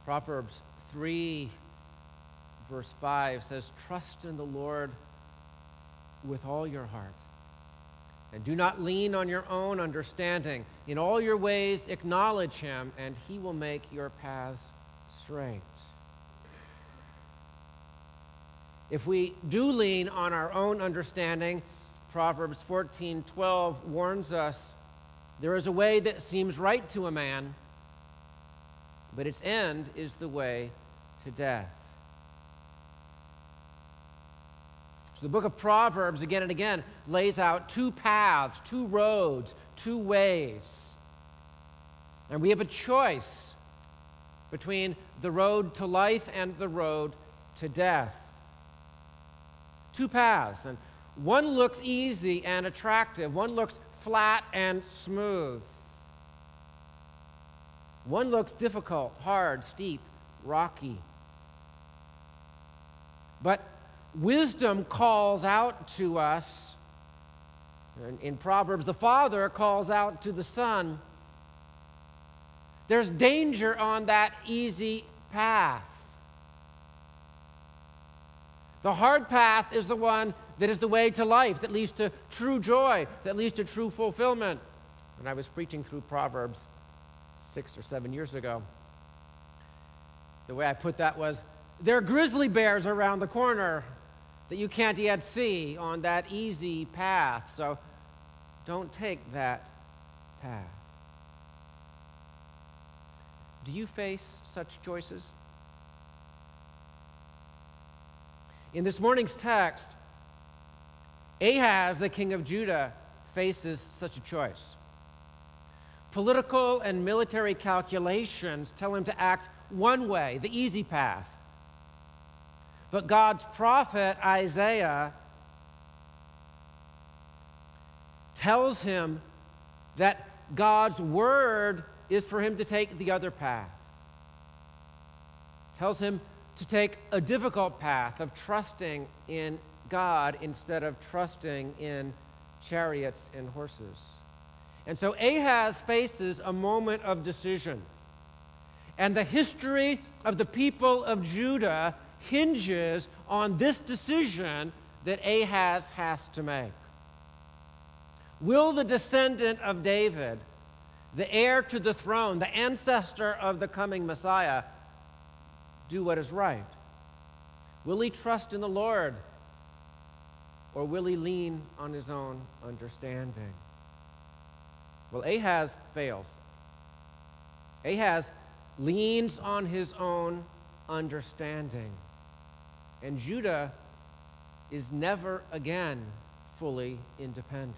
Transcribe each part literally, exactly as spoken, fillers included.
Proverbs three, verse five says, "Trust in the Lord with all your heart, and do not lean on your own understanding. In all your ways acknowledge him, and he will make your paths straight." If we do lean on our own understanding, Proverbs fourteen twelve warns us, "There is a way that seems right to a man, but its end is the way to death." So the book of Proverbs, again and again, lays out two paths, two roads, two ways. And we have a choice between the road to life and the road to death. Two paths, and one looks easy and attractive. One looks flat and smooth. One looks difficult, hard, steep, rocky. But wisdom calls out to us. In, in Proverbs, the father calls out to the son. There's danger on that easy path. The hard path is the one that is the way to life, that leads to true joy, that leads to true fulfillment. When I was preaching through Proverbs six or seven years ago, the way I put that was, there are grizzly bears around the corner that you can't yet see on that easy path, so don't take that path. Do you face such choices? In this morning's text, Ahaz, the king of Judah, faces such a choice. Political and military calculations tell him to act one way, the easy path. But God's prophet, Isaiah, tells him that God's word is for him to take the other path. Tells him to take a difficult path of trusting in God instead of trusting in chariots and horses. And so Ahaz faces a moment of decision. And the history of the people of Judah hinges on this decision that Ahaz has to make. Will the descendant of David, the heir to the throne, the ancestor of the coming Messiah, do what is right? Will he trust in the Lord, or will he lean on his own understanding? Well, Ahaz fails. Ahaz leans on his own understanding, and Judah is never again fully independent.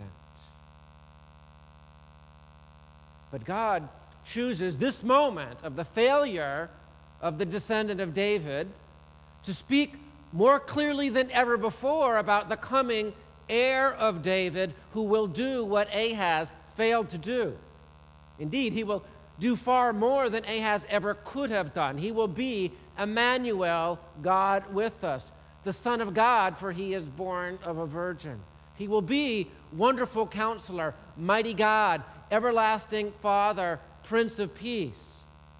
But God chooses this moment of the failure of the descendant of David to speak more clearly than ever before about the coming heir of David who will do what Ahaz failed to do. Indeed, he will do far more than Ahaz ever could have done. He will be Emmanuel, God with us, the Son of God, for he is born of a virgin. He will be Wonderful Counselor, Mighty God, Everlasting Father, Prince of Peace.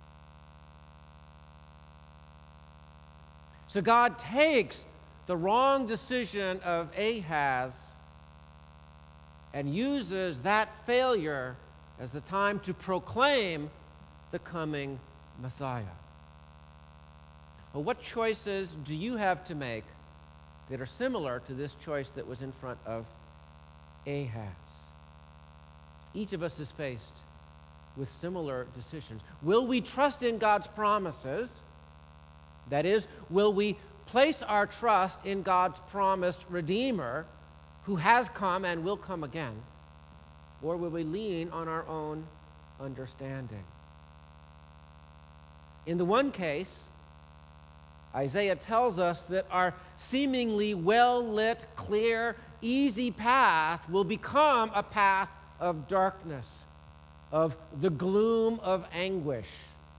So God takes the wrong decision of Ahaz and uses that failure as the time to proclaim the coming Messiah. Well, what choices do you have to make that are similar to this choice that was in front of Ahaz? Each of us is faced with similar decisions. Will we trust in God's promises? That is, will we place our trust in God's promised Redeemer who has come and will come again? Or will we lean on our own understanding? In the one case, Isaiah tells us that our seemingly well-lit, clear, easy path will become a path of darkness, of the gloom of anguish.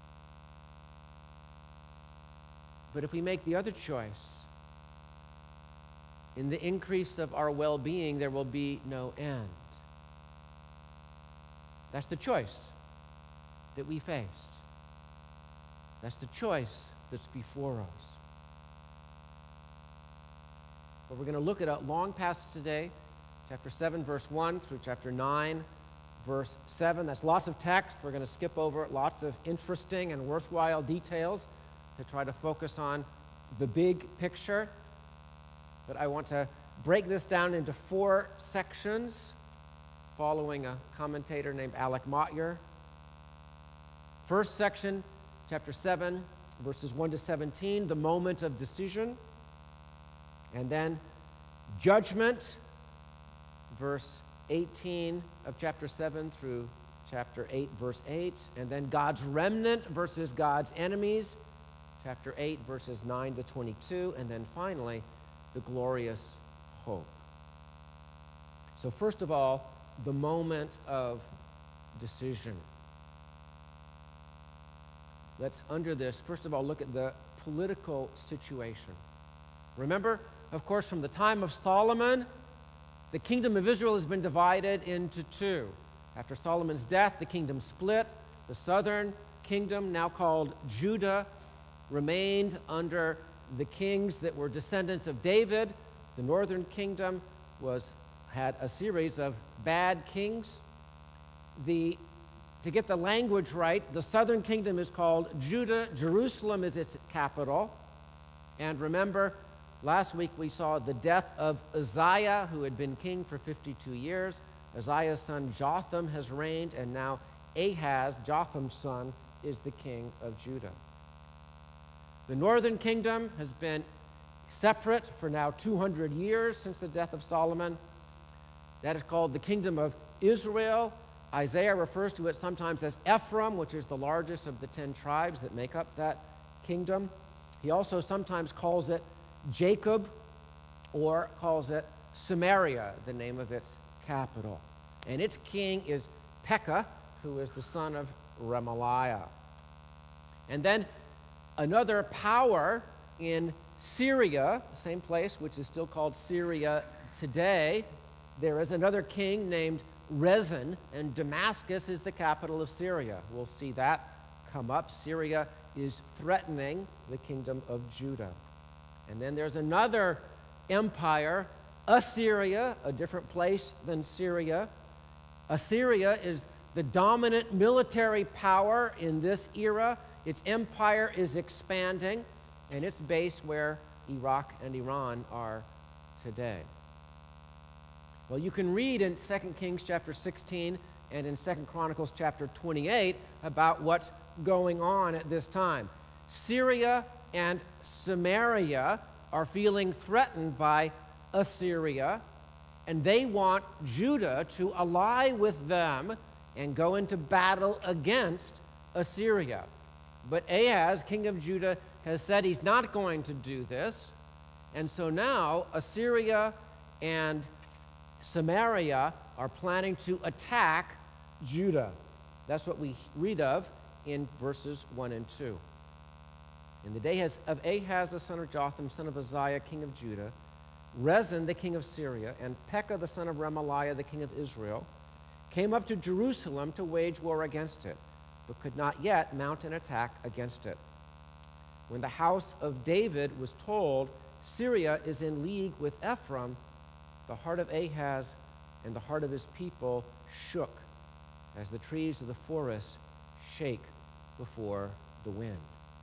But if we make the other choice, in the increase of our well-being, there will be no end. That's the choice that we faced. That's the choice that's before us. But we're going to look at a long passage today, chapter seven, verse one through chapter nine, verse seven. That's lots of text. We're going to skip over lots of interesting and worthwhile details to try to focus on the big picture. But I want to break this down into four sections, following a commentator named Alec Motyer. First section, chapter seven, verses one to seventeen, the moment of decision. And then judgment, verse eighteen of chapter seven through chapter eight, verse eight. And then God's remnant versus God's enemies, chapter eight, verses nine to twenty-two. And then finally, the glorious hope. So first of all, the moment of decision. Let's, under this, first of all, look at the political situation. Remember, of course, from the time of Solomon, the kingdom of Israel has been divided into two. After Solomon's death, the kingdom split. The southern kingdom, now called Judah, remained under the kings that were descendants of David. The northern kingdom was had a series of bad kings. The To get the language right, the southern kingdom is called Judah. Jerusalem is its capital. And remember, last week we saw the death of Uzziah, who had been king for fifty-two years. Uzziah's son Jotham has reigned, and now Ahaz, Jotham's son, is the king of Judah. The northern kingdom has been separate for now two hundred years since the death of Solomon. That is called the kingdom of Israel. Isaiah refers to it sometimes as Ephraim, which is the largest of the ten tribes that make up that kingdom. He also sometimes calls it Jacob, or calls it Samaria, the name of its capital. And its king is Pekah, who is the son of Remaliah. And then another power in Syria, same place, which is still called Syria today, there is another king named Rezin, and Damascus is the capital of Syria. We'll see that come up. Syria is threatening the kingdom of Judah. And then there's another empire, Assyria, a different place than Syria. Assyria is the dominant military power in this era. Its empire is expanding, and it's based where Iraq and Iran are today. Well, you can read in Second Kings chapter sixteen and in Second Chronicles chapter twenty-eight about what's going on at this time. Syria and Samaria are feeling threatened by Assyria, and they want Judah to ally with them and go into battle against Assyria. But Ahaz, king of Judah, has said he's not going to do this, and so now Assyria and Samaria are planning to attack Judah. That's what we read of in verses one and two. In the days of Ahaz the son of Jotham, son of Uzziah, king of Judah, Rezin the king of Syria, and Pekah the son of Remaliah, the king of Israel, came up to Jerusalem to wage war against it, but could not yet mount an attack against it. When the house of David was told, Syria is in league with Ephraim, the heart of Ahaz and the heart of his people shook as the trees of the forest shake before the wind.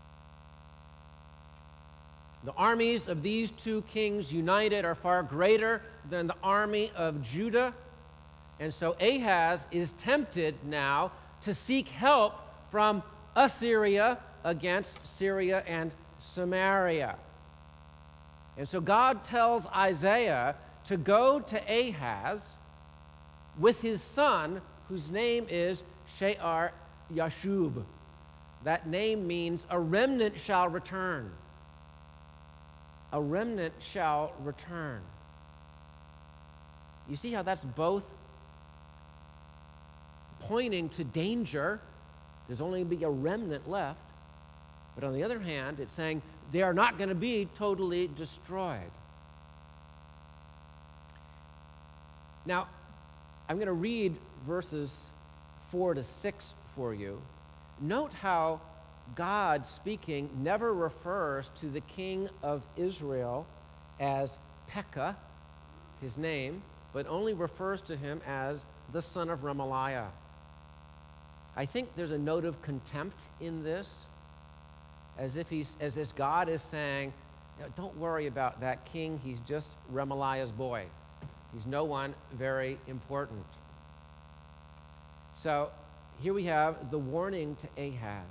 The armies of these two kings united are far greater than the army of Judah, and so Ahaz is tempted now to seek help from Assyria against Syria and Samaria. And so God tells Isaiah to go to Ahaz with his son, whose name is Shear Yashub. That name means a remnant shall return. A remnant shall return. You see how that's both pointing to danger. There's only going to be a remnant left. But on the other hand, it's saying they are not going to be totally destroyed. Now, I'm going to read verses four to six for you. Note how God speaking never refers to the king of Israel as Pekah, his name, but only refers to him as the son of Remaliah. I think there's a note of contempt in this, as if he's, as if God is saying, you know, don't worry about that king, he's just Remaliah's boy. He's no one very important. So here we have the warning to Ahaz.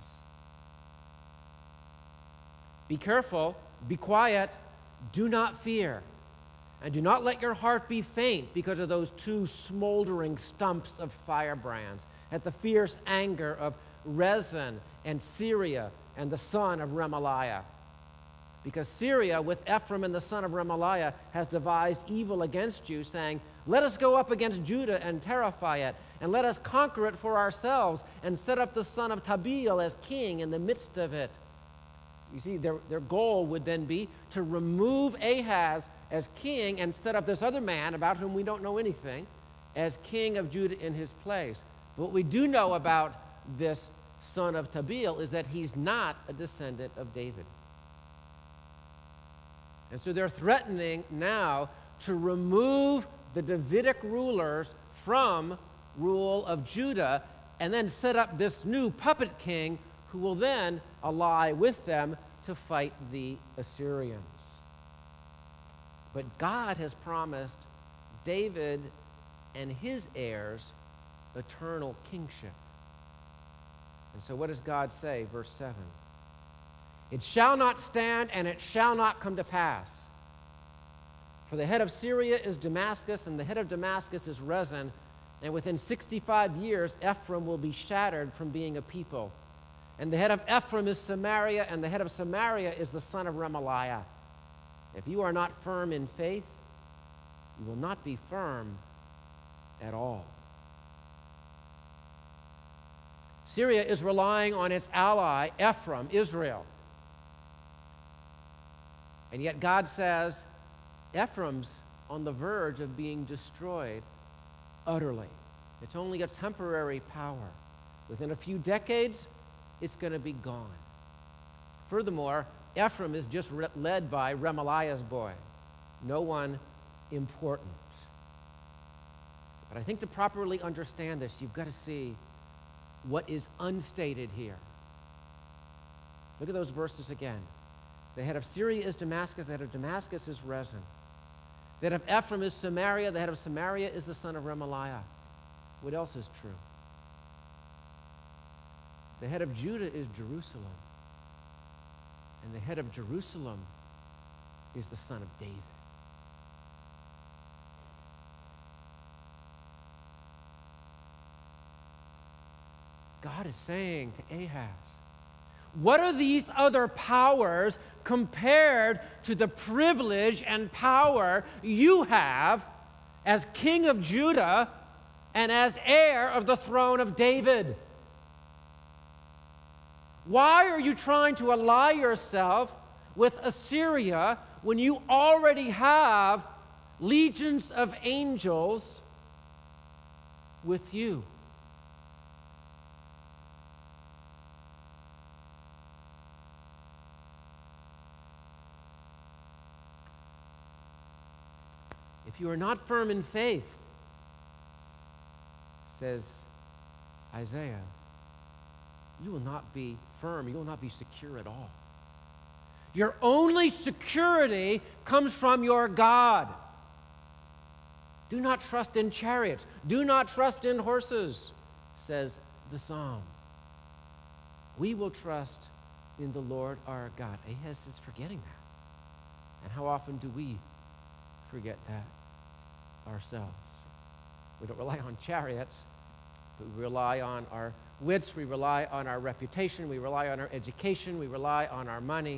Be careful, be quiet, do not fear, and do not let your heart be faint because of those two smoldering stumps of firebrands, at the fierce anger of Rezin and Syria and the son of Remaliah. Because Syria, with Ephraim and the son of Remaliah, has devised evil against you, saying, let us go up against Judah and terrify it, and let us conquer it for ourselves, and set up the son of Tabeel as king in the midst of it. You see, their, their goal would then be to remove Ahaz as king and set up this other man, about whom we don't know anything, as king of Judah in his place. But what we do know about this son of Tabeel is that he's not a descendant of David. And so they're threatening now to remove the Davidic rulers from rule of Judah and then set up this new puppet king who will then ally with them to fight the Assyrians. But God has promised David and his heirs eternal kingship. And so what does God say? Verse seven. It shall not stand, and it shall not come to pass. For the head of Syria is Damascus, and the head of Damascus is Rezin, and within sixty-five years Ephraim will be shattered from being a people. And the head of Ephraim is Samaria, and the head of Samaria is the son of Remaliah. If you are not firm in faith, you will not be firm at all. Syria is relying on its ally, Ephraim, Israel. And yet God says, Ephraim's on the verge of being destroyed utterly. It's only a temporary power. Within a few decades, it's going to be gone. Furthermore, Ephraim is just re- led by Remaliah's boy, no one important. But I think to properly understand this, you've got to see what is unstated here. Look at those verses again. The head of Syria is Damascus, the head of Damascus is Rezin. The head of Ephraim is Samaria, the head of Samaria is the son of Remaliah. What else is true? The head of Judah is Jerusalem, and the head of Jerusalem is the son of David. God is saying to Ahaz, what are these other powers compared to the privilege and power you have as king of Judah and as heir of the throne of David? Why are you trying to ally yourself with Assyria when you already have legions of angels with you? If you are not firm in faith, says Isaiah, you will not be firm. You will not be secure at all. Your only security comes from your God. Do not trust in chariots. Do not trust in horses, says the psalm. We will trust in the Lord our God. Ahaz is forgetting that. And how often do we forget that ourselves? We don't rely on chariots, but we rely on our wits, we rely on our reputation, we rely on our education, we rely on our money.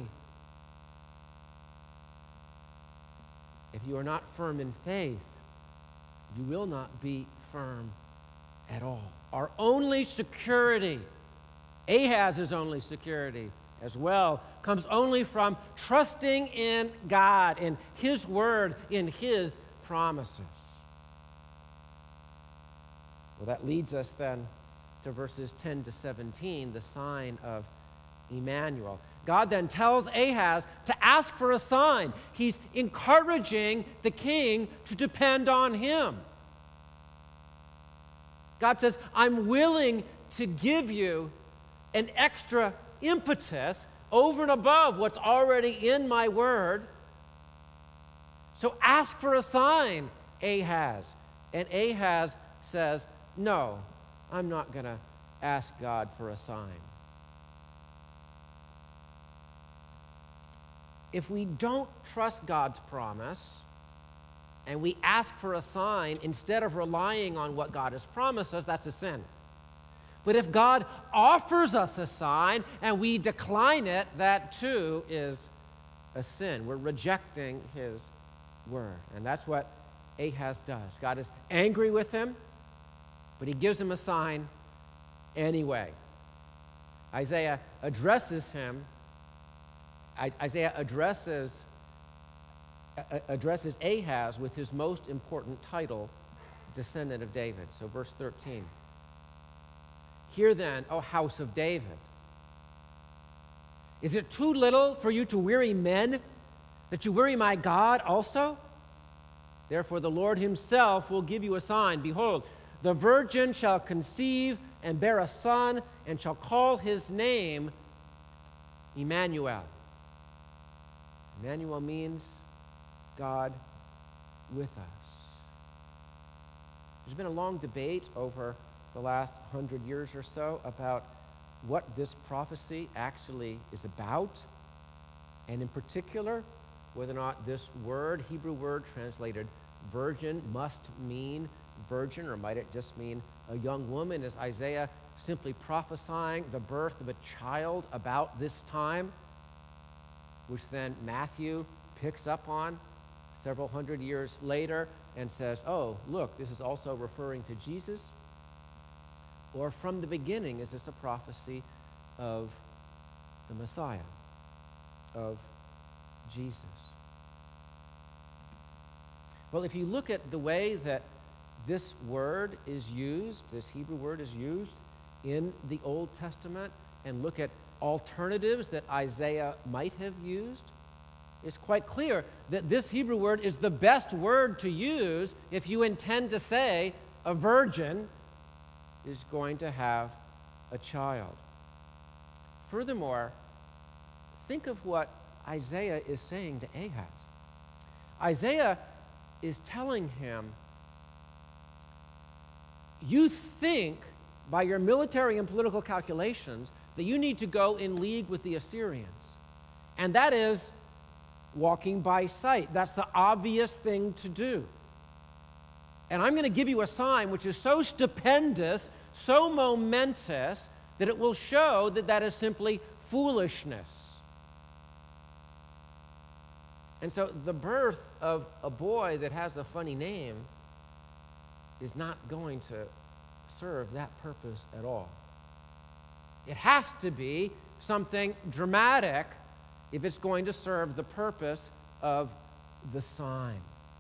If you are not firm in faith, you will not be firm at all. Our only security, Ahaz's only security as well, comes only from trusting in God, in His word, in His promises. Well, that leads us then to verses ten to seventeen, the sign of Emmanuel. God then tells Ahaz to ask for a sign. He's encouraging the king to depend on him. God says, I'm willing to give you an extra impetus over and above what's already in my word. So ask for a sign, Ahaz. And Ahaz says, no, I'm not going to ask God for a sign. If we don't trust God's promise and we ask for a sign instead of relying on what God has promised us, that's a sin. But if God offers us a sign and we decline it, that too is a sin. We're rejecting his word. And that's what Ahaz does. God is angry with him, but he gives him a sign anyway. Isaiah addresses him. Isaiah addresses, addresses Ahaz with his most important title, descendant of David. So verse thirteen. Hear then, O house of David. Is it too little for you to weary men, that you weary my God also? Therefore the Lord himself will give you a sign. Behold, the virgin shall conceive and bear a son, and shall call his name Emmanuel. Emmanuel means God with us. There's been a long debate over the last hundred years or so about what this prophecy actually is about, and in particular, whether or not this word, Hebrew word translated virgin, must mean virgin, or might it just mean a young woman? Is Isaiah simply prophesying the birth of a child about this time, which then Matthew picks up on several hundred years later and says, oh, look, this is also referring to Jesus? Or from the beginning, is this a prophecy of the Messiah, of Jesus? Well, if you look at the way that this word is used, this Hebrew word is used in the Old Testament, and look at alternatives that Isaiah might have used, it's quite clear that this Hebrew word is the best word to use if you intend to say a virgin is going to have a child. Furthermore, think of what Isaiah is saying to Ahaz. Isaiah is telling him, you think by your military and political calculations that you need to go in league with the Assyrians. And that is walking by sight. That's the obvious thing to do. And I'm going to give you a sign which is so stupendous, so momentous, that it will show that that is simply foolishness. And so the birth of a boy that has a funny name is not going to serve that purpose at all. It has to be something dramatic if it's going to serve the purpose of the sign.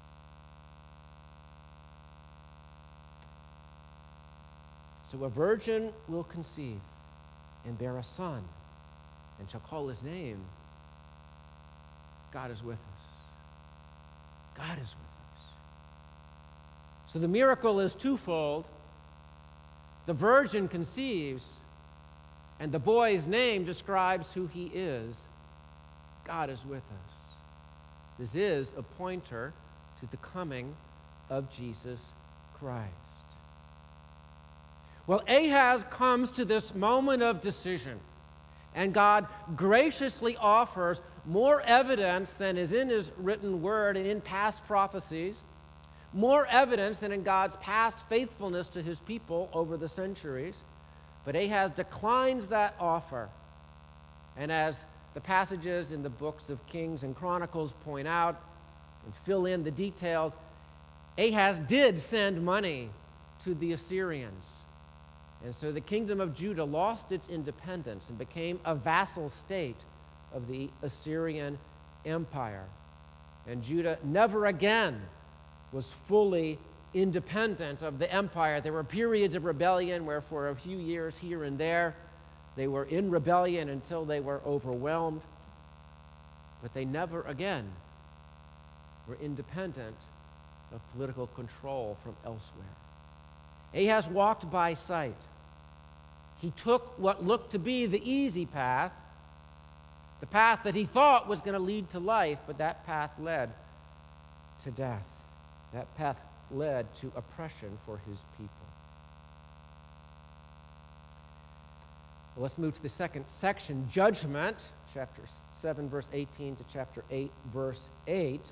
So a virgin will conceive and bear a son, and shall call his name, God is with us. God is with us. So the miracle is twofold. The virgin conceives, and the boy's name describes who he is. God is with us. This is a pointer to the coming of Jesus Christ. Well, Ahaz comes to this moment of decision, and God graciously offers more evidence than is in his written word and in past prophecies, more evidence than in God's past faithfulness to his people over the centuries. But Ahaz declines that offer. And as the passages in the books of Kings and Chronicles point out and fill in the details, Ahaz did send money to the Assyrians. And so the kingdom of Judah lost its independence and became a vassal state of the Assyrian Empire. And Judah never again was fully independent of the empire. There were periods of rebellion where for a few years here and there, They were in rebellion until they were overwhelmed, but they never again were independent of political control from elsewhere. Ahaz walked by sight. He took what looked to be the easy path, the path that he thought was going to lead to life, but that path led to death. That path led to oppression for his people. Well, let's move to the second section, judgment, chapter seven, verse eighteen to chapter eight, verse eight.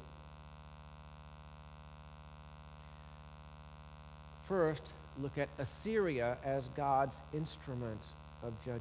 First, look at Assyria as God's instrument of judgment.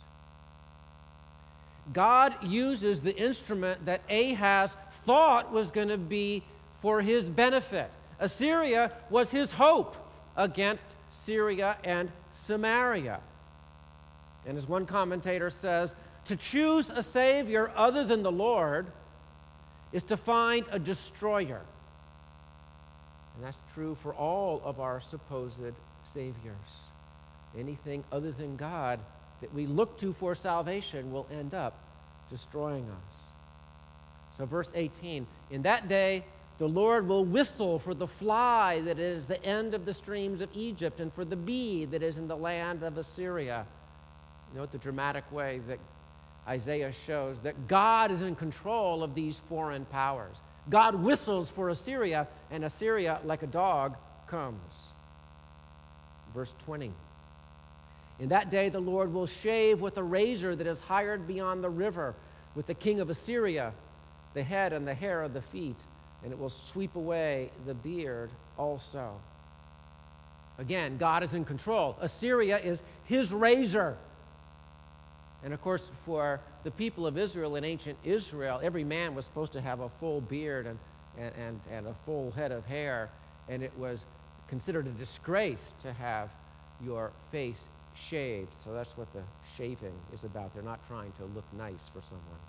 God uses the instrument that Ahaz thought was going to be for his benefit. Assyria was his hope against Syria and Samaria. And as one commentator says, to choose a savior other than the Lord is to find a destroyer. And that's true for all of our supposed saviors. Anything other than God that we look to for salvation will end up destroying us. So verse eighteen, in that day the Lord will whistle for the fly that is the end of the streams of Egypt and for the bee that is in the land of Assyria. Note the dramatic way that Isaiah shows that God is in control of these foreign powers. God whistles for Assyria, and Assyria, like a dog, comes. Verse twenty. In that day the Lord will shave with a razor that is hired beyond the river, with the king of Assyria, the head and the hair of the feet, and it will sweep away the beard also. Again, God is in control. Assyria is his razor. And of course, for the people of Israel in ancient Israel, every man was supposed to have a full beard and, and, and, and a full head of hair, and it was considered a disgrace to have your face shaved. So that's what the shaving is about. They're not trying to look nice for someone.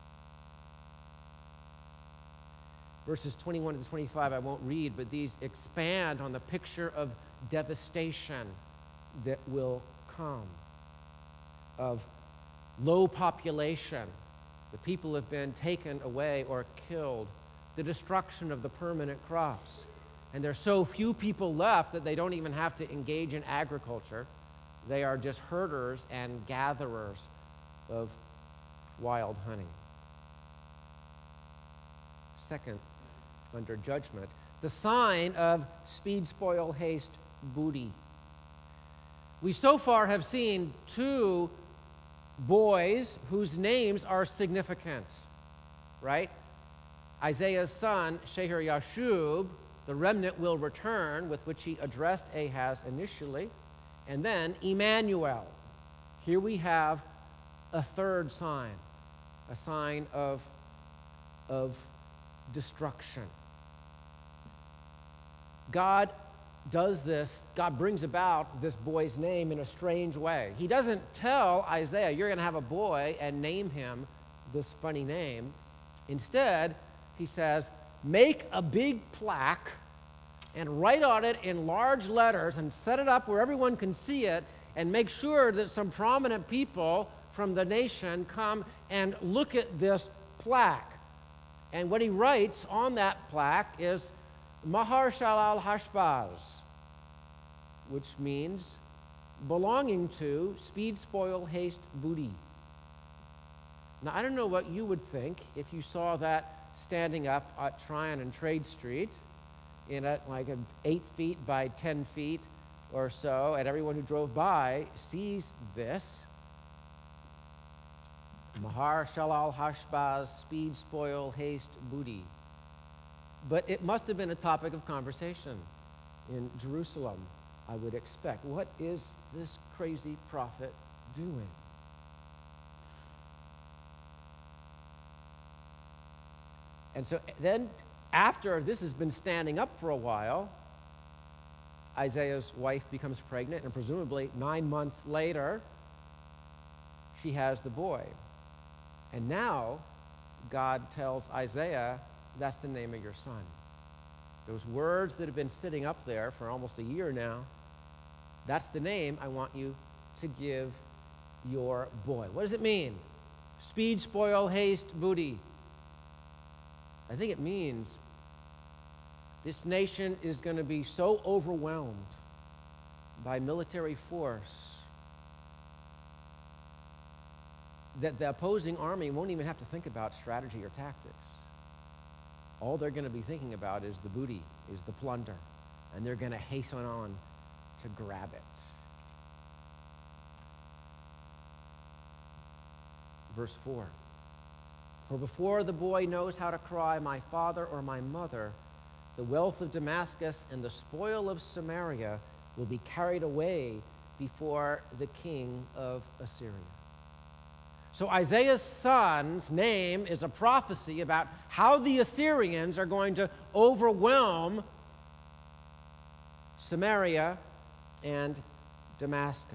Verses twenty-one to twenty-five I won't read, but these expand on the picture of devastation that will come, of low population. The people have been taken away or killed. The destruction of the permanent crops. And there's so few people left that they don't even have to engage in agriculture. They are just herders and gatherers of wild honey. Second, under judgment, the sign of speed, spoil, haste, booty. We so far have seen two boys whose names are significant, right? Isaiah's son, Shear-Yashub, the remnant will return, with which he addressed Ahaz initially, and then Emmanuel. Here we have a third sign, a sign of, of destruction. God does this, God brings about this boy's name in a strange way. He doesn't tell Isaiah, you're going to have a boy, and name him this funny name. Instead, he says, make a big plaque and write on it in large letters and set it up where everyone can see it, and make sure that some prominent people from the nation come and look at this plaque. And what he writes on that plaque is Mahar Shalal Hashbaz, which means belonging to speed, spoil, haste, booty. Now, I don't know what you would think if you saw that standing up at Tryon and Trade Street in a, like an eight feet by ten feet or so, and everyone who drove by sees this. Mahar Shalal Hashbaz, speed, spoil, haste, booty. But it must have been a topic of conversation in Jerusalem, I would expect. What is this crazy prophet doing? And so then, after this has been standing up for a while, Isaiah's wife becomes pregnant, and presumably nine months later, she has the boy. And now, God tells Isaiah, that's the name of your son. Those words that have been sitting up there for almost a year now, that's the name I want you to give your boy. What does it mean? Speed, spoil, haste, booty. I think it means this nation is going to be so overwhelmed by military force that the opposing army won't even have to think about strategy or tactics. All they're going to be thinking about is the booty, is the plunder, and they're going to hasten on to grab it. Verse four. For before the boy knows how to cry, my father or my mother, the wealth of Damascus and the spoil of Samaria will be carried away before the king of Assyria. So Isaiah's son's name is a prophecy about how the Assyrians are going to overwhelm Samaria and Damascus.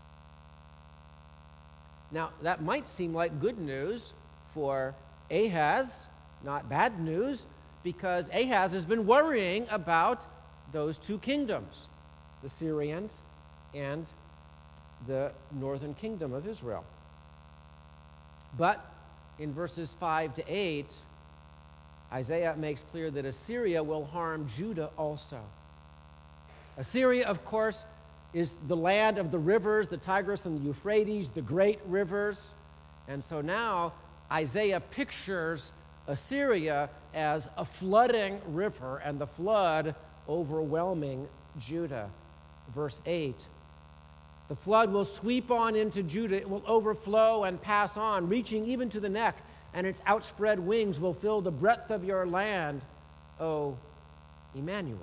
Now, that might seem like good news for Ahaz, not bad news, because Ahaz has been worrying about those two kingdoms, the Syrians and the northern kingdom of Israel. But in verses five to eight, Isaiah makes clear that Assyria will harm Judah also. Assyria, of course, is the land of the rivers, the Tigris and the Euphrates, the great rivers. And so now Isaiah pictures Assyria as a flooding river and the flood overwhelming Judah. Verse eight, the flood will sweep on into Judah. It will overflow and pass on, reaching even to the neck, and its outspread wings will fill the breadth of your land, O Emmanuel.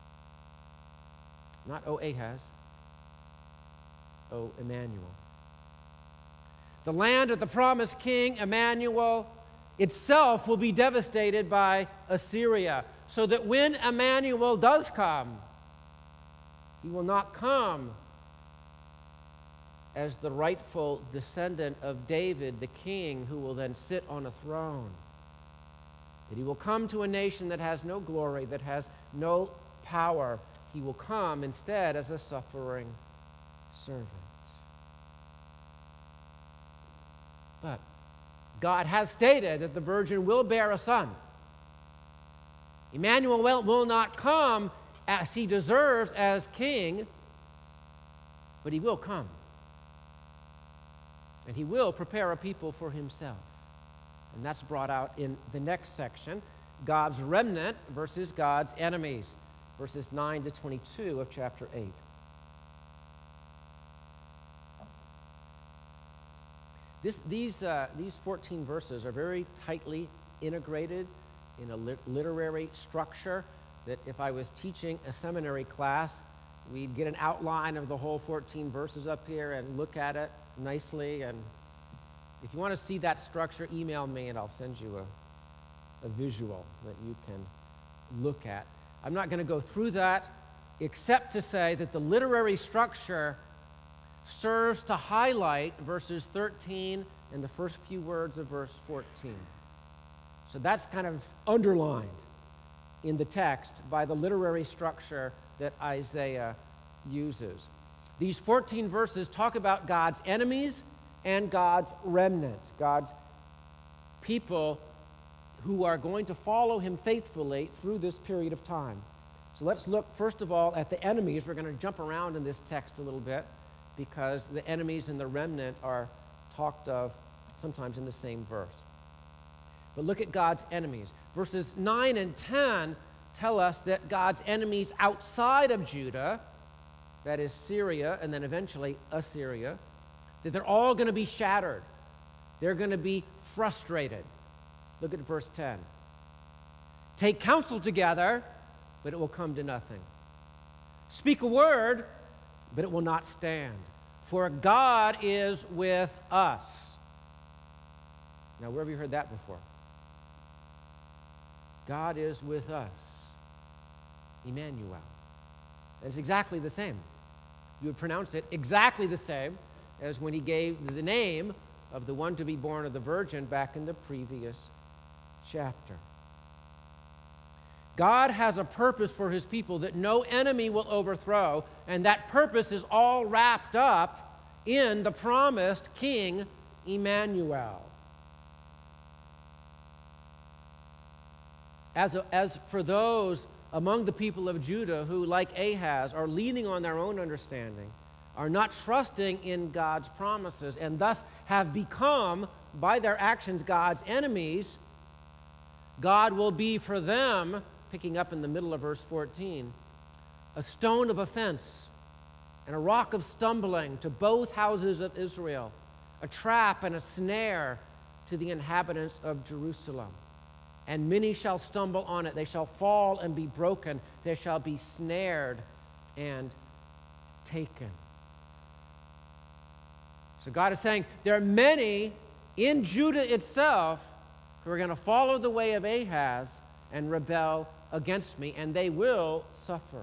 Not O Ahaz, O Emmanuel. The land of the promised king, Emmanuel, itself will be devastated by Assyria, so that when Emmanuel does come, he will not come as the rightful descendant of David, the king, who will then sit on a throne. That he will come to a nation that has no glory, that has no power. He will come instead as a suffering servant. But God has stated that the virgin will bear a son. Emmanuel will, will not come as he deserves as king, but he will come. And he will prepare a people for himself. And that's brought out in the next section, God's remnant versus God's enemies, verses nine to twenty-two of chapter eight. This, these, uh, these fourteen verses are very tightly integrated in a lit- literary structure that if I was teaching a seminary class, we'd get an outline of the whole fourteen verses up here and look at it nicely. And if you want to see that structure, email me and I'll send you a, a visual that you can look at. I'm not going to go through that except to say that the literary structure serves to highlight verses thirteen and the first few words of verse fourteen. So that's kind of underlined in the text by the literary structure that Isaiah uses. These fourteen verses talk about God's enemies and God's remnant, God's people who are going to follow him faithfully through this period of time. So let's look first of all at the enemies. We're going to jump around in this text a little bit because the enemies and the remnant are talked of sometimes in the same verse. But look at God's enemies. Verses nine and ten tell us that God's enemies outside of Judah, that is Syria and then eventually Assyria, that they're all going to be shattered. They're going to be frustrated. Look at verse ten. Take counsel together, but it will come to nothing. Speak a word, but it will not stand. For God is with us. Now, where have you heard that before? God is with us. Emmanuel. And it's exactly the same. You would pronounce it exactly the same as when he gave the name of the one to be born of the virgin back in the previous chapter. God has a purpose for his people that no enemy will overthrow, and that purpose is all wrapped up in the promised King Emmanuel. As, a, as for those among the people of Judah who, like Ahaz, are leaning on their own understanding, are not trusting in God's promises, and thus have become, by their actions, God's enemies, God will be for them, picking up in the middle of verse fourteen, a stone of offense and a rock of stumbling to both houses of Israel, a trap and a snare to the inhabitants of Jerusalem. And many shall stumble on it. They shall fall and be broken. They shall be snared and taken. So God is saying there are many in Judah itself who are going to follow the way of Ahaz and rebel against me, and they will suffer.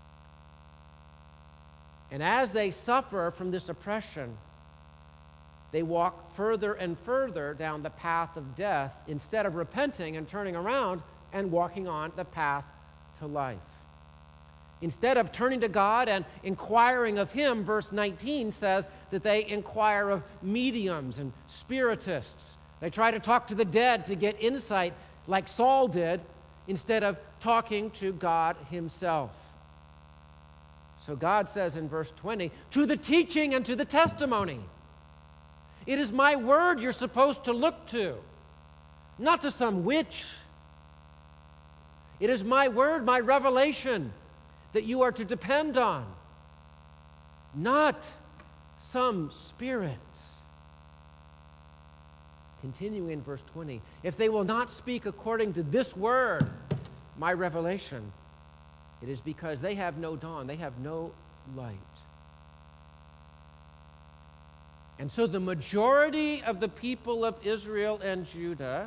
And as they suffer from this oppression, they walk further and further down the path of death instead of repenting and turning around and walking on the path to life. Instead of turning to God and inquiring of Him, verse nineteen says that they inquire of mediums and spiritists. They try to talk to the dead to get insight like Saul did instead of talking to God Himself. So God says in verse twenty, to the teaching and to the testimony. It is my word you're supposed to look to, not to some witch. It is my word, my revelation, that you are to depend on, not some spirit. Continuing in verse twenty, if they will not speak according to this word, my revelation, it is because they have no dawn, they have no light. And so the majority of the people of Israel and Judah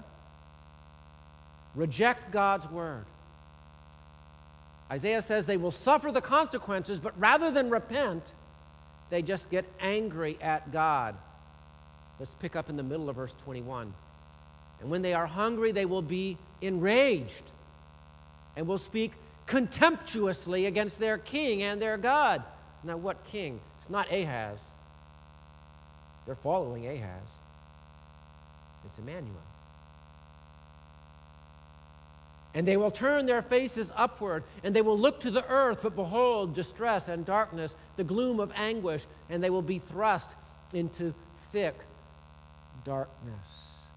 reject God's word. Isaiah says they will suffer the consequences, but rather than repent, they just get angry at God. Let's pick up in the middle of verse twenty-one. And when they are hungry, they will be enraged and will speak contemptuously against their king and their God. Now, what king? It's not Ahaz. They're following Ahaz. It's Emmanuel. And they will turn their faces upward, and they will look to the earth, but behold, distress and darkness, the gloom of anguish, and they will be thrust into thick darkness.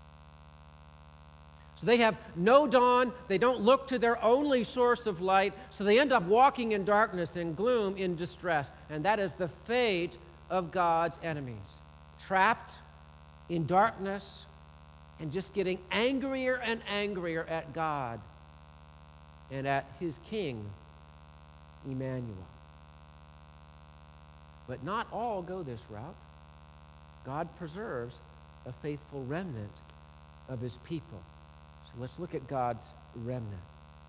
So they have no dawn, they don't look to their only source of light, so they end up walking in darkness, in gloom, in distress. And that is the fate of God's enemies. Trapped in darkness and just getting angrier and angrier at God and at His King, Emmanuel. But not all go this route. God preserves a faithful remnant of His people. So let's look at God's remnant.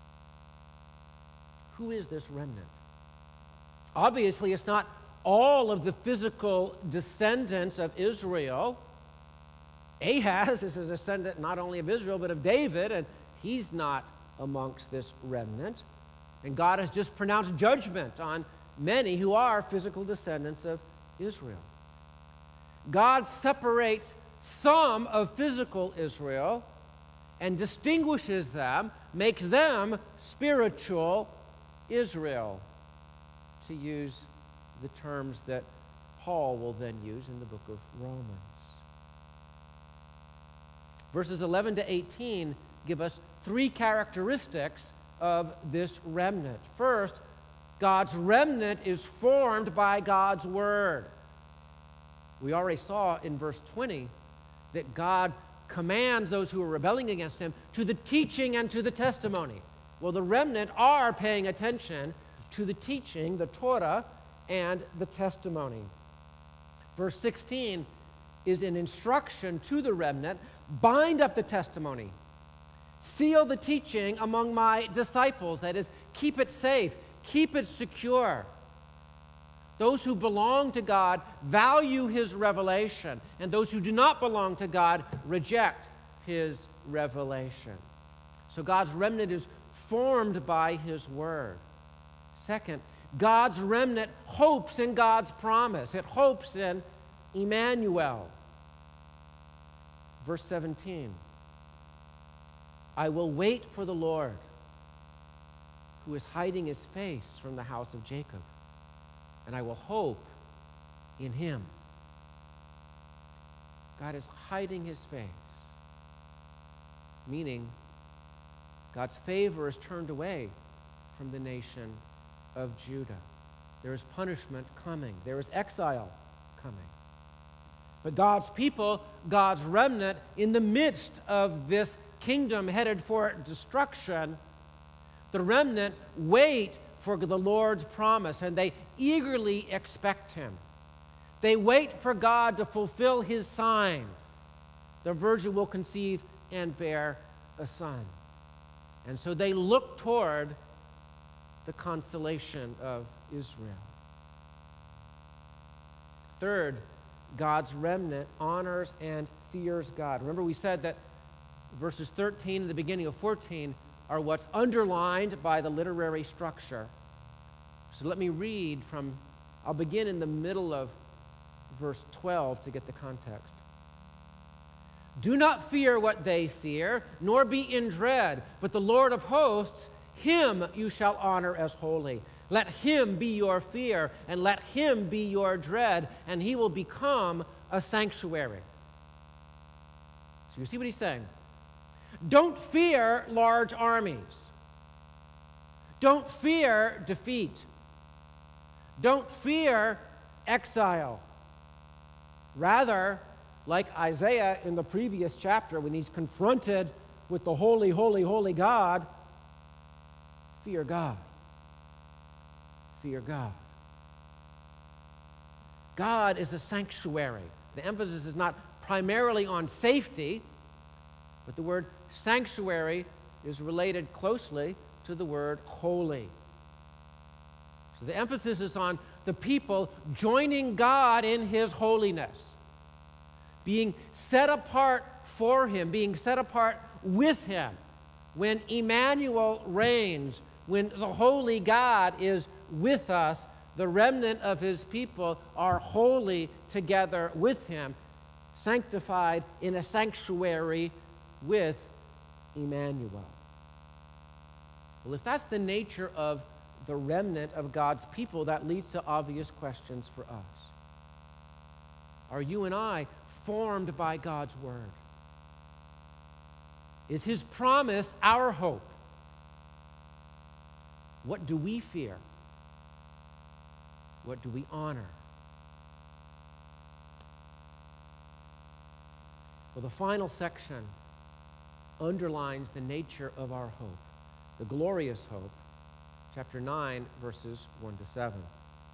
Who is this remnant? Obviously, it's not all of the physical descendants of Israel. Ahaz is a descendant not only of Israel, but of David, and he's not amongst this remnant. And God has just pronounced judgment on many who are physical descendants of Israel. God separates some of physical Israel and distinguishes them, makes them spiritual Israel, to use the terms that Paul will then use in the book of Romans. Verses eleven to eighteen give us three characteristics of this remnant. First, God's remnant is formed by God's word. We already saw in verse twenty that God commands those who are rebelling against Him to the teaching and to the testimony. Well, the remnant are paying attention to the teaching, the Torah, and the testimony. Verse sixteen is an instruction to the remnant: bind up the testimony, seal the teaching among my disciples. That is, keep it safe, keep it secure. Those who belong to God value His revelation, and those who do not belong to God reject His revelation. So God's remnant is formed by His word. Second, God's remnant hopes in God's promise. It hopes in Emmanuel. Verse seventeen, I will wait for the Lord, who is hiding his face from the house of Jacob, and I will hope in him. God is hiding his face, meaning God's favor is turned away from the nation of Judah. There is punishment coming. There is exile coming. But God's people, God's remnant, in the midst of this kingdom headed for destruction, the remnant wait for the Lord's promise, and they eagerly expect him. They wait for God to fulfill his sign. The virgin will conceive and bear a son. And so they look toward the consolation of Israel. Third, God's remnant honors and fears God. Remember, we said that verses thirteen and the beginning of fourteen are what's underlined by the literary structure. So let me read from, I'll begin in the middle of verse twelve to get the context. Do not fear what they fear, nor be in dread, but the Lord of hosts, him you shall honor as holy. Let him be your fear, and let him be your dread, and he will become a sanctuary. So you see what he's saying? Don't fear large armies. Don't fear defeat. Don't fear exile. Rather, like Isaiah in the previous chapter, when he's confronted with the holy, holy, holy God, fear God. Fear God. God is a sanctuary. The emphasis is not primarily on safety, but the word sanctuary is related closely to the word holy. So the emphasis is on the people joining God in his holiness, being set apart for him, being set apart with him. When Emmanuel reigns, when the holy God is with us, the remnant of his people are holy together with him, sanctified in a sanctuary with Emmanuel. Well, if that's the nature of the remnant of God's people, that leads to obvious questions for us. Are you and I formed by God's word? Is his promise our hope? What do we fear? What do we honor? Well, the final section underlines the nature of our hope, the glorious hope, chapter nine, verses one to seven.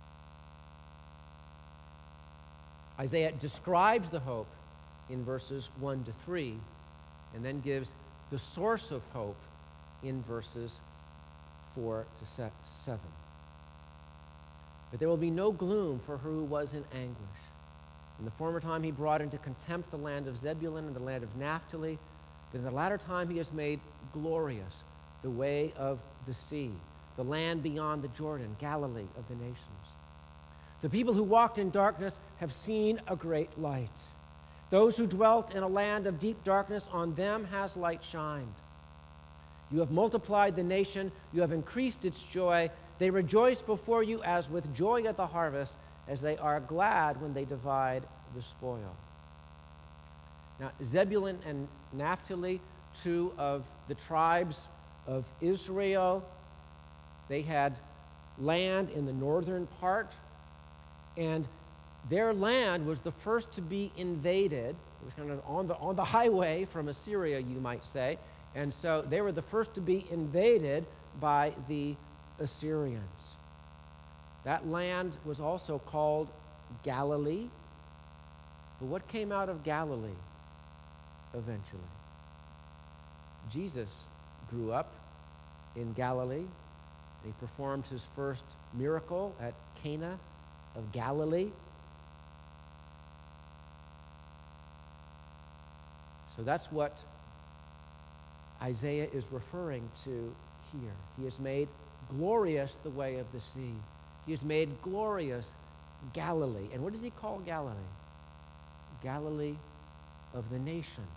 Isaiah describes the hope in verses one to three, and then gives the source of hope in verses four to seven. But there will be no gloom for her who was in anguish. In the former time he brought into contempt the land of Zebulun and the land of Naphtali, but in the latter time he has made glorious the way of the sea, the land beyond the Jordan, Galilee of the nations. The people who walked in darkness have seen a great light. Those who dwelt in a land of deep darkness, on them has light shined. You have multiplied the nation, you have increased its joy. They rejoice before you as with joy at the harvest, as they are glad when they divide the spoil. Now, Zebulun and Naphtali, two of the tribes of Israel, they had land in the northern part, and their land was the first to be invaded. It was kind of on the, on the highway from Assyria, you might say. And so they were the first to be invaded by the Assyrians. That land was also called Galilee. But what came out of Galilee eventually? Jesus grew up in Galilee. He performed his first miracle at Cana of Galilee. So that's what Isaiah is referring to here. He has made glorious the way of the sea. He has made glorious Galilee. And what does he call Galilee? Galilee of the nations.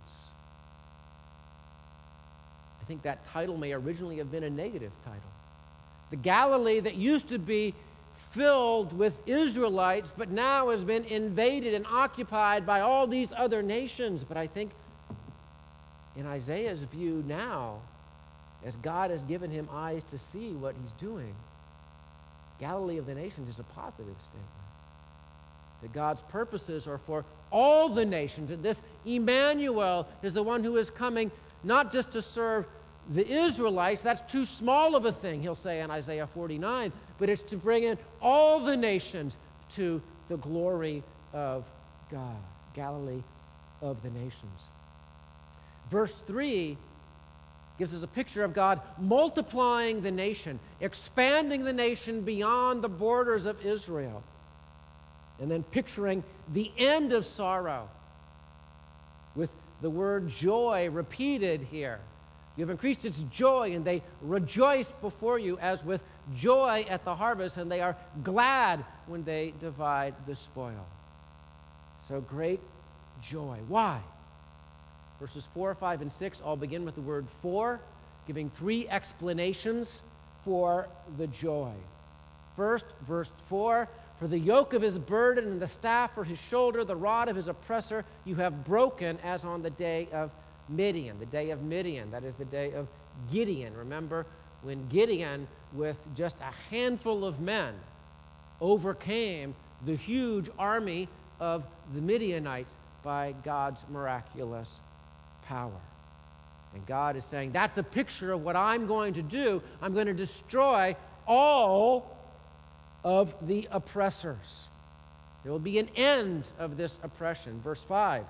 I think that title may originally have been a negative title. The Galilee that used to be filled with Israelites, but now has been invaded and occupied by all these other nations. But I think in Isaiah's view now, as God has given him eyes to see what he's doing, Galilee of the nations is a positive statement. That God's purposes are for all the nations. And this Emmanuel is the one who is coming not just to serve the Israelites, that's too small of a thing, he'll say in Isaiah forty-nine, but it's to bring in all the nations to the glory of God. Galilee of the nations. Verse three gives us a picture of God multiplying the nation, expanding the nation beyond the borders of Israel, and then picturing the end of sorrow with the word joy repeated here. You have increased its joy, and they rejoice before you as with joy at the harvest, and they are glad when they divide the spoil. So great joy. Why? Verses four, five, and six all begin with the word for, giving three explanations for the joy. First, verse four, for the yoke of his burden and the staff for his shoulder, the rod of his oppressor, you have broken as on the day of Midian. The day of Midian, that is the day of Gideon. Remember when Gideon, with just a handful of men, overcame the huge army of the Midianites by God's miraculous power. And God is saying, that's a picture of what I'm going to do. I'm going to destroy all of the oppressors. There will be an end of this oppression. Verse five,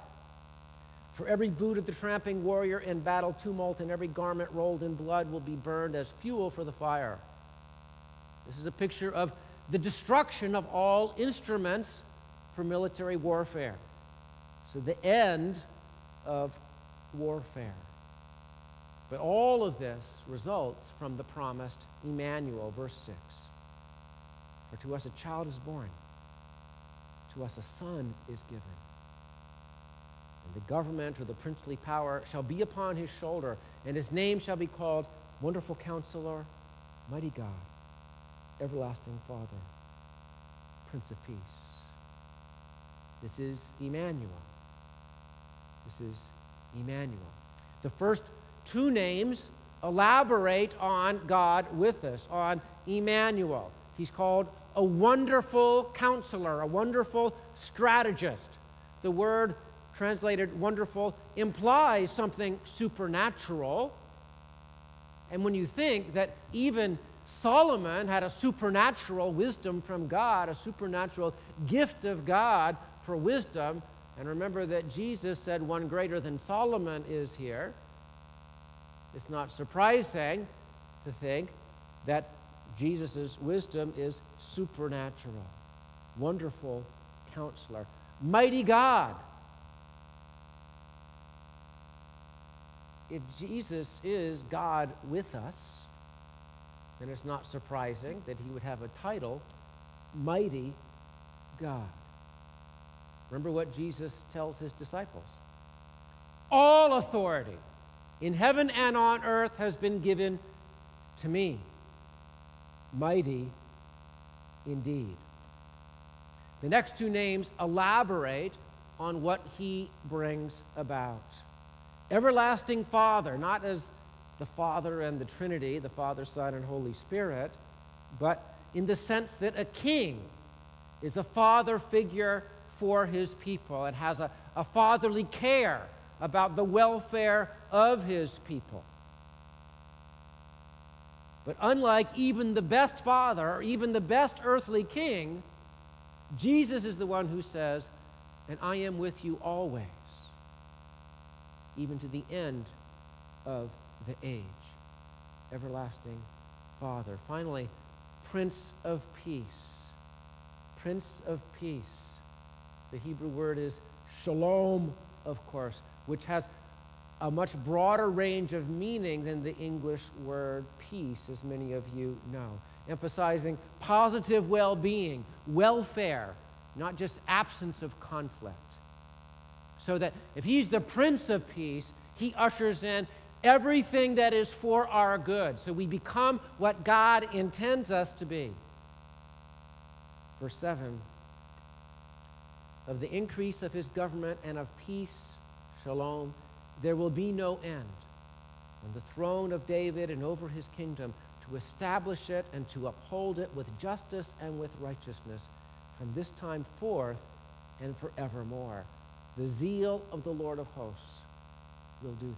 for every boot of the tramping warrior in battle tumult and every garment rolled in blood will be burned as fuel for the fire. This is a picture of the destruction of all instruments for military warfare. So the end of warfare. But all of this results from the promised Emmanuel, verse six. For to us a child is born, to us a son is given. And the government or the princely power shall be upon his shoulder, and his name shall be called Wonderful Counselor, Mighty God, Everlasting Father, Prince of Peace. This is Emmanuel. This is Emmanuel. The first two names elaborate on God with us, on Emmanuel. He's called a wonderful counselor, a wonderful strategist. The word translated wonderful implies something supernatural. And when you think that even Solomon had a supernatural wisdom from God, a supernatural gift of God for wisdom, and remember that Jesus said one greater than Solomon is here, it's not surprising to think that Jesus' wisdom is supernatural. Wonderful counselor. Mighty God. If Jesus is God with us, then it's not surprising that he would have a title, Mighty God. Remember what Jesus tells his disciples. All authority in heaven and on earth has been given to me. Mighty indeed. The next two names elaborate on what he brings about. Everlasting Father, not as the Father and the Trinity, the Father, Son, and Holy Spirit, but in the sense that a king is a father figure for his people and has a, a fatherly care about the welfare of his people. But unlike even the best father or even the best earthly king, Jesus is the one who says, and I am with you always, even to the end of the age. Everlasting Father. Finally, Prince of Peace. Prince of Peace. The Hebrew word is shalom, of course, which has a much broader range of meaning than the English word peace, as many of you know, emphasizing positive well-being, welfare, not just absence of conflict. So that if he's the Prince of Peace, he ushers in everything that is for our good. So we become what God intends us to be. Verse seven, of the increase of his government and of peace, shalom, there will be no end, on the throne of David and over his kingdom, to establish it and to uphold it with justice and with righteousness from this time forth and forevermore. The zeal of the Lord of hosts will do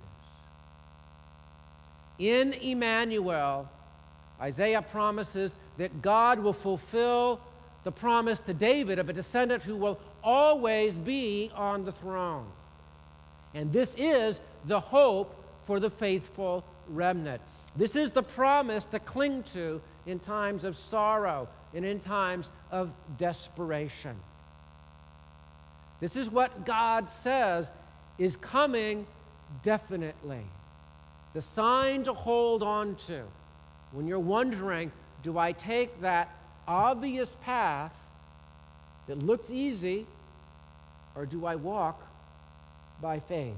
this. In Emmanuel, Isaiah promises that God will fulfill the promise to David of a descendant who will always be on the throne. And this is the hope for the faithful remnant. This is the promise to cling to in times of sorrow and in times of desperation. This is what God says is coming definitely. The sign to hold on to when you're wondering, do I take that obvious path that looks easy, or do I walk by faith?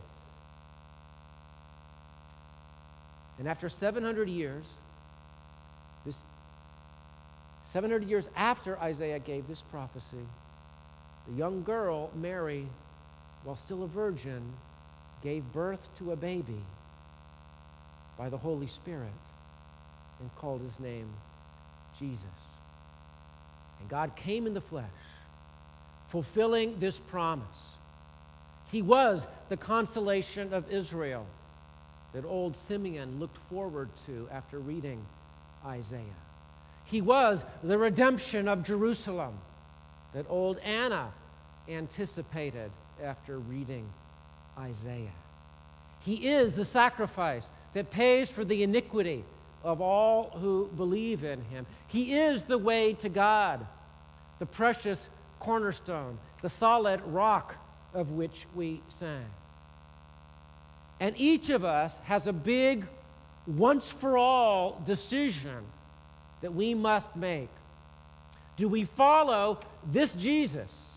And after seven hundred years, this seven hundred years after Isaiah gave this prophecy, the young girl, Mary, while still a virgin, gave birth to a baby by the Holy Spirit and called his name Jesus. And God came in the flesh, fulfilling this promise. He was the consolation of Israel that old Simeon looked forward to after reading Isaiah. He was the redemption of Jerusalem that old Anna anticipated after reading Isaiah. He is the sacrifice that pays for the iniquity of all who believe in him. He is the way to God, the precious cornerstone, the solid rock of which we sang. And each of us has a big, once-for-all decision that we must make. Do we follow this Jesus,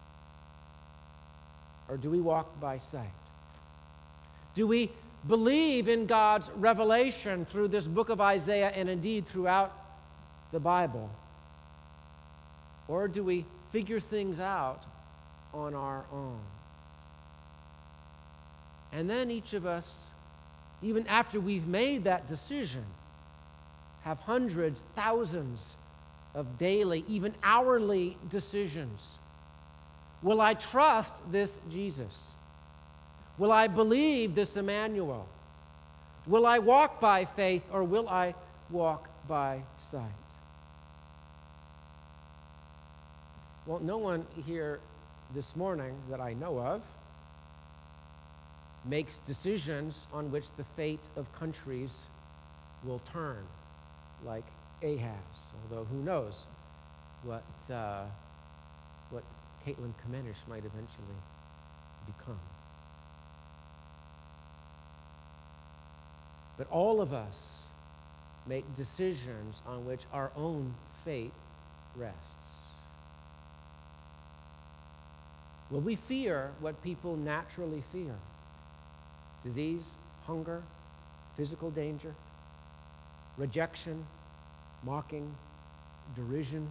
or do we walk by sight? Do we believe in God's revelation through this book of Isaiah and indeed throughout the Bible? Or do we figure things out on our own? And then each of us, even after we've made that decision, have hundreds, thousands of daily, even hourly decisions. Will I trust this Jesus? Will I believe this Emmanuel? Will I walk by faith, or will I walk by sight? Well, no one here this morning that I know of makes decisions on which the fate of countries will turn, like Ahaz, although who knows what, uh, what Caitlin Kamenish might eventually become. But all of us make decisions on which our own fate rests. Will we fear what people naturally fear? Disease, hunger, physical danger, rejection, mocking, derision?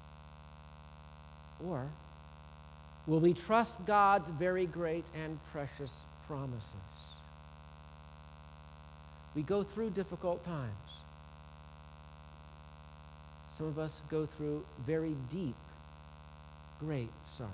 Or will we trust God's very great and precious promises? We go through difficult times. Some of us go through very deep, great sorrow.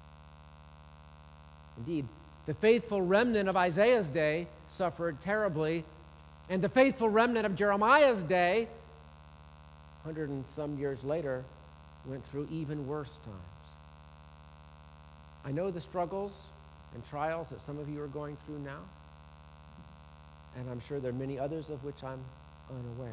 Indeed, the faithful remnant of Isaiah's day suffered terribly, and the faithful remnant of Jeremiah's day, a hundred and some years later, went through even worse times. I know the struggles and trials that some of you are going through now, and I'm sure there are many others of which I'm unaware.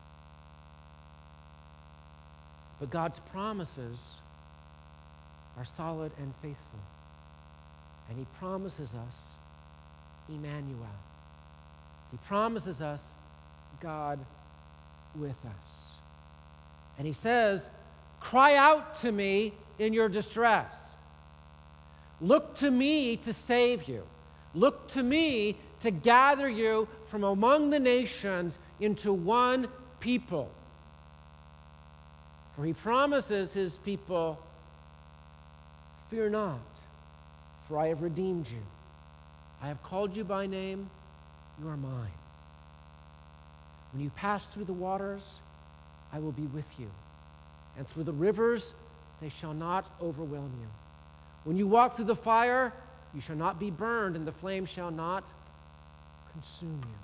But God's promises are solid and faithful. And he promises us Emmanuel. He promises us God with us. And he says, cry out to me in your distress. Look to me to save you. Look to me to gather you from among the nations into one people. For he promises his people, fear not, for I have redeemed you. I have called you by name, you are mine. When you pass through the waters, I will be with you. And through the rivers, they shall not overwhelm you. When you walk through the fire, you shall not be burned, and the flame shall not consume you.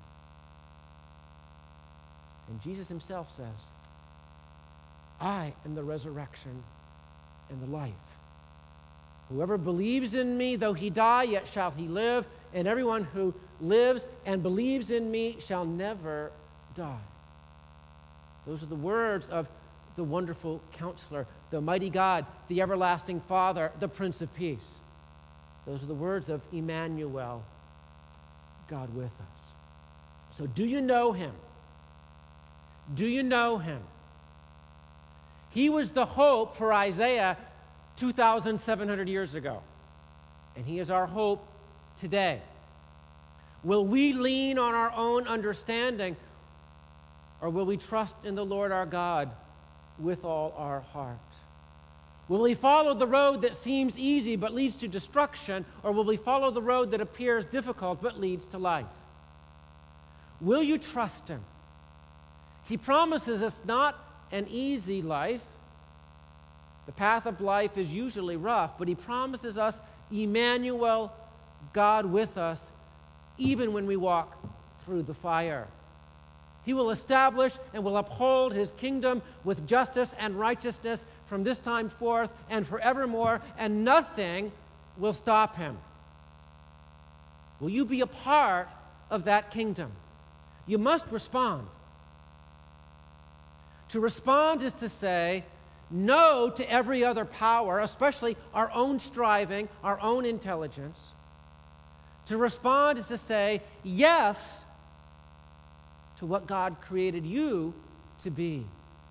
And Jesus himself says, I am the resurrection and the life. Whoever believes in me, though he die, yet shall he live, and everyone who lives and believes in me shall never die. Those are the words of the wonderful Counselor, the mighty God, the everlasting Father, the Prince of Peace. Those are the words of Emmanuel, God with us. So do you know him? Do you know him? He was the hope for Isaiah two thousand seven hundred years ago, and he is our hope today. Will we lean on our own understanding, or will we trust in the Lord our God with all our heart? Will we follow the road that seems easy but leads to destruction, or will we follow the road that appears difficult but leads to life? Will you trust him? He promises us not an easy life. The path of life is usually rough, but he promises us Emmanuel, God with us, even when we walk through the fire. He will establish and will uphold his kingdom with justice and righteousness from this time forth and forevermore, and nothing will stop him. Will you be a part of that kingdom? You must respond. To respond is to say no to every other power, especially our own striving, our own intelligence. To respond is to say yes to what God created you to be.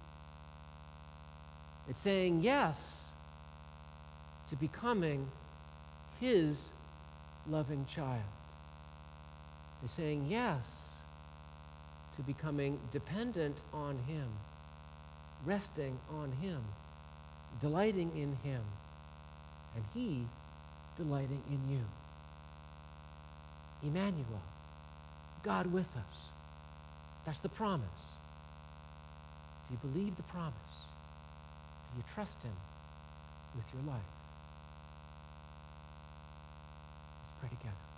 It's saying yes to becoming his loving child. It's saying yes to becoming dependent on him, resting on him, delighting in him, and he delighting in you. Emmanuel, God with us. That's the promise. Do you believe the promise? Do you trust him with your life? Let's pray together.